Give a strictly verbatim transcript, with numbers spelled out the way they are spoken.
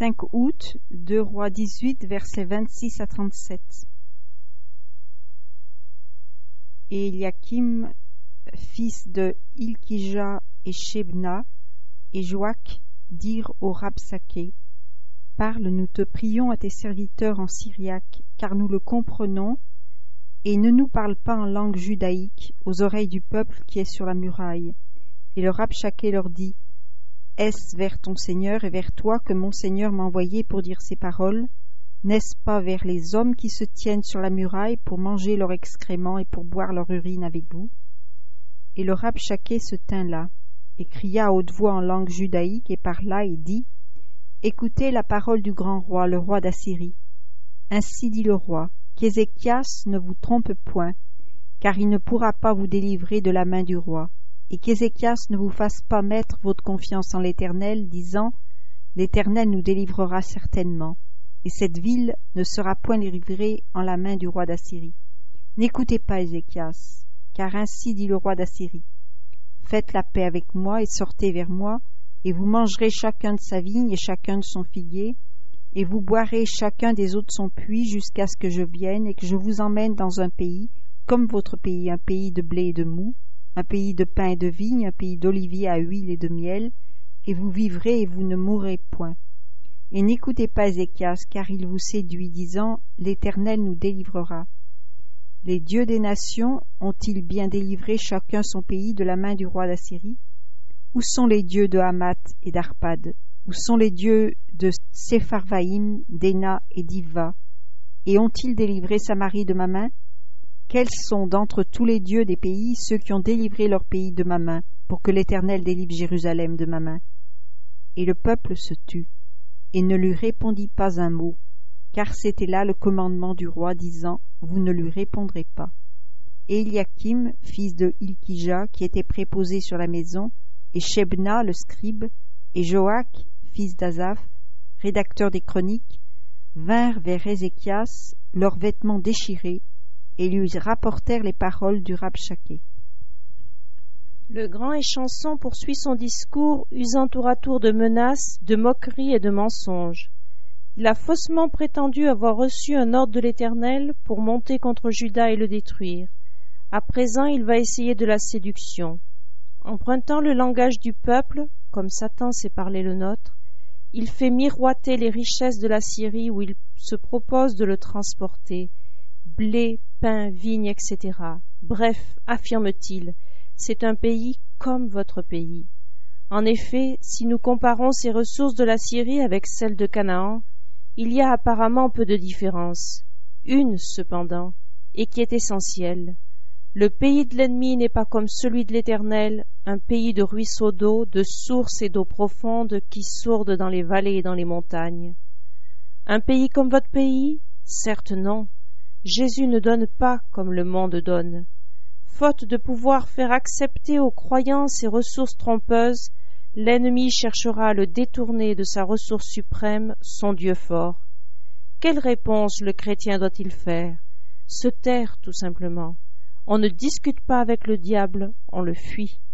cinq août, deux Rois dix-huit, versets vingt-six à trente-sept. Et Eliakim, fils de Hilkija et Shebna, et Joach dirent au Rabsaké: Parle, nous te prions, à tes serviteurs en syriaque, car nous le comprenons, et ne nous parle pas en langue judaïque aux oreilles du peuple qui est sur la muraille. Et le Rabsaké leur dit: Est-ce vers ton Seigneur et vers toi que mon Seigneur m'a envoyé pour dire ces paroles? N'est-ce pas vers les hommes qui se tiennent sur la muraille pour manger leurs excréments et pour boire leur urine avec vous? Et le Rabsaké se tint là, et cria à haute voix en langue judaïque, et parla et dit: Écoutez la parole du grand roi, le roi d'Assyrie. Ainsi dit le roi, qu'Ézéchias ne vous trompe point, car il ne pourra pas vous délivrer de la main du roi, et qu'Ézéchias ne vous fasse pas mettre votre confiance en l'Éternel, disant: L'Éternel nous délivrera certainement, et cette ville ne sera point livrée en la main du roi d'Assyrie. N'écoutez pas Ézéchias, car ainsi dit le roi d'Assyrie: Faites la paix avec moi et sortez vers moi, et vous mangerez chacun de sa vigne et chacun de son figuier, et vous boirez chacun des eaux de son puits jusqu'à ce que je vienne et que je vous emmène dans un pays comme votre pays, un pays de blé et de moût, un pays de pain et de vigne, un pays d'oliviers à huile et de miel, et vous vivrez et vous ne mourrez point. Et n'écoutez pas Ézéchias, car il vous séduit, disant: L'Éternel nous délivrera. Les dieux des nations ont-ils bien délivré chacun son pays de la main du roi d'Assyrie? Où sont les dieux de Hamath et d'Arpad? Où sont les dieux de Sepharvaïm, d'Ena et d'Iva? Et ont-ils délivré Samarie de ma main? Quels sont d'entre tous les dieux des pays ceux qui ont délivré leur pays de ma main, pour que l'Éternel délivre Jérusalem de ma main? Et le peuple se tut, et ne lui répondit pas un mot, car c'était là le commandement du roi, disant: Vous ne lui répondrez pas. Et Eliakim, fils de Hilkija, qui était préposé sur la maison, et Shebna, le scribe, et Joach, fils d'Azaph, rédacteur des chroniques, vinrent vers Ézéchias, leurs vêtements déchirés, et lui rapportèrent les paroles du Rabsaké. Le grand échanson poursuit son discours, usant tour à tour de menaces, de moqueries et de mensonges. Il a faussement prétendu avoir reçu un ordre de l'Éternel pour monter contre Juda et le détruire. À présent, il va essayer de la séduction. Empruntant le langage du peuple, comme Satan sait parler le nôtre, il fait miroiter les richesses de la Syrie où il se propose de le transporter. Blé, pain, vigne, et cetera. Bref, affirme-t-il, c'est un pays comme votre pays. En effet, si nous comparons ces ressources de la Syrie avec celles de Canaan, il y a apparemment peu de différence. Une, cependant, et qui est essentielle. Le pays de l'ennemi n'est pas comme celui de l'Éternel, un pays de ruisseaux d'eau, de sources et d'eau profonde qui sourdent dans les vallées et dans les montagnes. Un pays comme votre pays? Certes non. Jésus ne donne pas comme le monde donne. Faute de pouvoir faire accepter aux croyants ces ressources trompeuses, l'ennemi cherchera à le détourner de sa ressource suprême, son Dieu fort. Quelle réponse le chrétien doit-il faire? Se taire, tout simplement. On ne discute pas avec le diable, on le fuit.